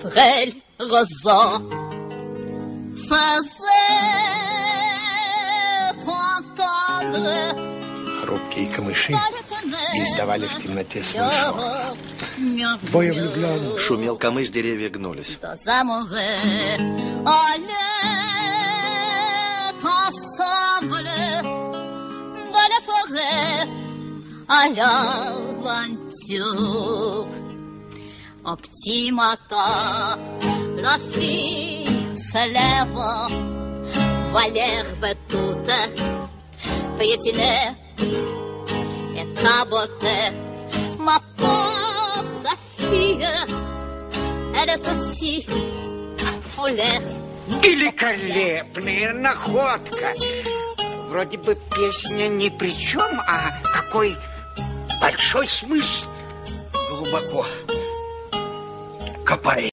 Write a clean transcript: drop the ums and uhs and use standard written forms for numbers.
frêle roseau faisait entendre. Хрупкие камыши издавали в темноте свой шум. Двое влюбленных. Шумел камыш, деревья гнулись. À l'aventure, au petit matin, la fille se lève, voit l'herbe toute piétinée et cabotée. Ma pauvre fille, elle est aussi foulée. Великолепная находка. Вроде бы песня ни при чем, а какой большой смысл. Глубоко копай.